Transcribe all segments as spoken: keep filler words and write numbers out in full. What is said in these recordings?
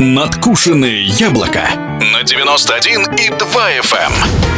Надкушенное яблоко на девяносто один и два эф эм.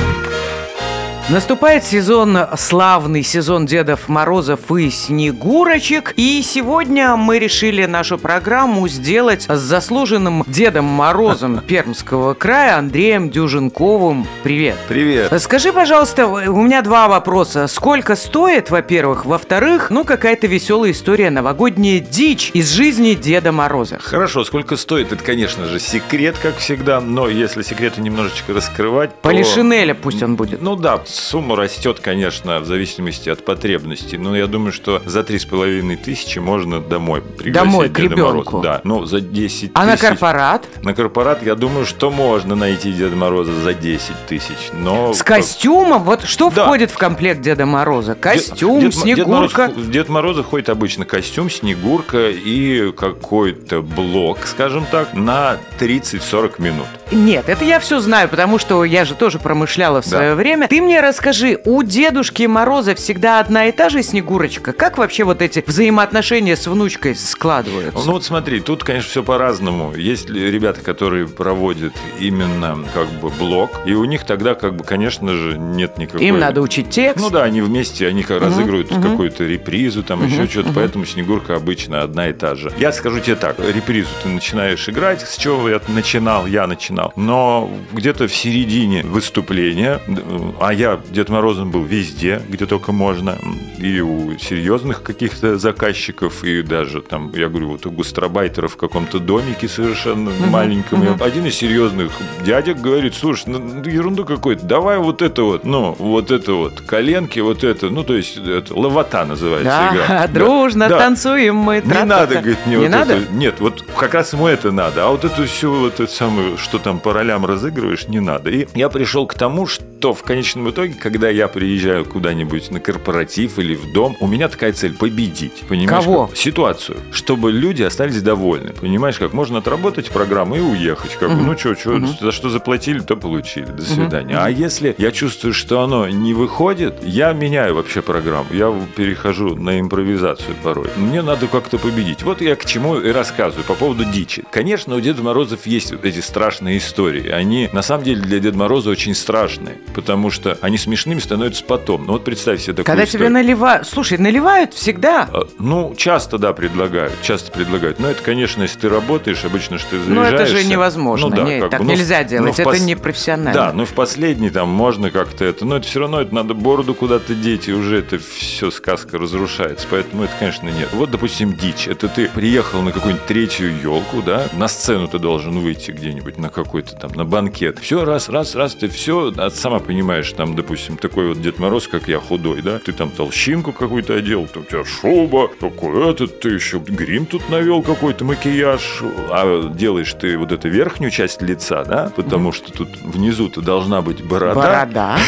Наступает сезон, славный сезон Дедов Морозов и Снегурочек. И сегодня мы решили нашу программу сделать с заслуженным Дедом Морозом Пермского края Андреем Дюженковым. Привет. Привет. Скажи, пожалуйста, у меня два вопроса. Сколько стоит, во-первых? Во-вторых, ну, какая-то веселая история, новогодняя дичь из жизни Деда Мороза. Хорошо, сколько стоит? Это, конечно же, секрет, как всегда. Но если секреты немножечко раскрывать, то... Полишинеля пусть он будет. Ну да, сумма растет, конечно, в зависимости от потребностей. Но я думаю, что за три с половиной тысячи можно домой пригласить домой, Деда к ребенку. Мороза. Да, ну за десять а тысяч. А на корпорат? На корпорат, я думаю, что можно найти Деда Мороза за десять тысяч. Но... С костюмом? Вот что да. входит в комплект Деда Мороза? Костюм, Дед, Снегурка? Дед Мороз, Дед Мороза входит обычно костюм, Снегурка и какой-то блок, скажем так, на тридцать-сорок минут. Нет, это я все знаю, потому что я же тоже промышляла в да. свое время. Ты мне расскажи, у Дедушки Мороза всегда одна и та же Снегурочка? Как вообще вот эти взаимоотношения с внучкой складываются? Ну вот смотри, тут, конечно, все по-разному. Есть ребята, которые проводят именно как бы блок, и у них тогда, как бы, конечно же, нет никакой... Им надо учить текст. Ну да, они вместе, они как uh-huh, разыгрывают uh-huh. какую-то репризу, там uh-huh, еще что-то, uh-huh. поэтому Снегурка обычно одна и та же. Я скажу тебе так, репризу ты начинаешь играть, с чего я начинал, я начинал. Но где-то в середине выступления, а я Дед Морозом был везде, где только можно, и у серьезных каких-то заказчиков, и даже там, я говорю, вот у гастробайтеров в каком-то домике совершенно uh-huh, маленьком. Uh-huh. Один из серьезных дядек говорит: слушай, ну ерунду какой-то, давай вот это вот, ну, вот это вот, коленки, вот это, ну, то есть, это, лавата называется да, игра. дружно да. танцуем мы. Не тра-та-та. надо, говорит, мне не вот надо? это. Нет, вот как раз ему это надо, а вот это все, вот это самое, что там по ролям разыгрываешь, не надо. И я пришел к тому, что в конечном итоге, когда я приезжаю куда-нибудь на корпоратив или в дом, у меня такая цель – победить. Понимаешь? Кого? Как? Ситуацию. Чтобы люди остались довольны. Понимаешь, как можно отработать программу и уехать. Как бы, uh-huh. ну что, что, uh-huh. за что заплатили, то получили. До свидания. Uh-huh. А если я чувствую, что оно не выходит, я меняю вообще программу. Я перехожу на импровизацию порой. Мне надо как-то победить. Вот я к чему и рассказываю по поводу дичи. Конечно, у Деда Морозов есть вот эти страшные истории. Они, на самом деле, для Деда Мороза очень страшные, потому что они смешными становятся потом. Ну вот представь себе такую Когда историю. тебе наливают... Слушай, наливают всегда? А, ну, часто, да, предлагают. Часто предлагают. Но это, конечно, если ты работаешь, обычно, что ты Ну, заряжаешься. это же невозможно. Ну, да, Не, как так бы, ну, нельзя делать. ну, это пос... не профессионально. Да, но в последний там можно как-то это... Но это все равно это надо бороду куда-то деть, и уже это все, сказка разрушается. Поэтому это, конечно, нет. Вот, допустим, дичь. Это ты приехал на какую-нибудь третью елку, да? На сцену ты должен выйти где-нибудь на какой-то там, на банкет. Все, раз, раз, раз, ты все, а сама понимаешь, там, допустим, такой вот Дед Мороз, как я, худой, да? Ты там толщинку какую-то одел, у тебя шуба, такой этот, ты еще грим тут навел какой-то, макияж, а делаешь ты вот эту верхнюю часть лица, да? Потому mm-hmm. что тут внизу-то должна быть борода. Борода.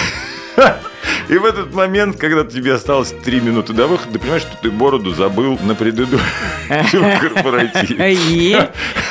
И в этот момент, когда тебе осталось три минуты до выхода, ты понимаешь, что ты бороду забыл на предыдущем корпоративе.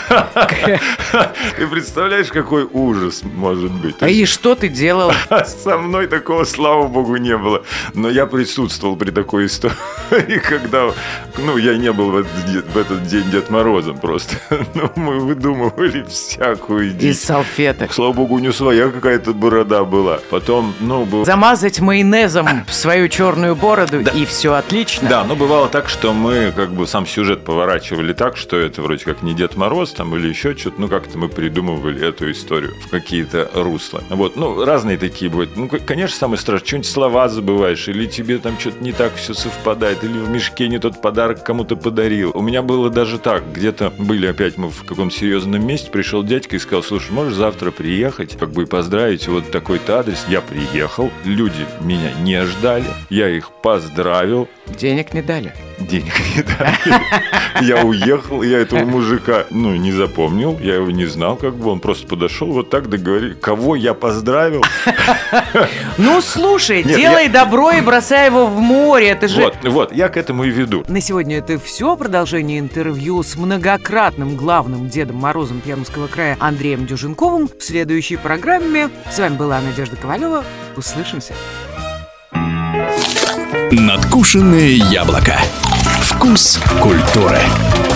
Ты представляешь, какой ужас может быть? А и что ты делал? Со мной такого, слава богу, не было. Но я присутствовал при такой истории, когда, ну, я не был в этот, в этот день Дед Морозом просто. Но мы выдумывали всякую дичь. Из салфеток. Слава богу, у него своя какая-то борода была. Потом, ну, был... Замазать майонезом свою черную бороду, да. и все отлично. Да, но бывало так, что мы как бы сам сюжет поворачивали так, что это вроде как не Дед Мороз там или еще что-то, ну как-то мы придумывали эту историю в какие-то русла. Вот, ну разные такие бывают. Ну, конечно, самое страшное, что-нибудь слова забываешь, или тебе там что-то не так все совпадает, или в мешке не тот подарок кому-то подарил. У меня было даже так, где-то были опять мы в каком-то серьезном месте, пришел дядька и сказал: слушай, можешь завтра приехать, как бы и поздравить, вот такой-то адрес. Я приехал, люди меня не ждали, я их поздравил. Денег не дали. Денег не дали. Я уехал, я этого мужика, ну, не запомнил, я его не знал, как бы, он просто подошел, вот так договорил. Кого я поздравил? Ну, слушай, делай добро и бросай его в море, это же... Вот, вот, я к этому и веду. На сегодня это все. Продолжение интервью с многократным главным Дедом Морозом Пермского края Андреем Дюженковым в следующей программе. С вами была Надежда Ковалева. Услышимся. Надкушенное яблоко. Вкус культуры.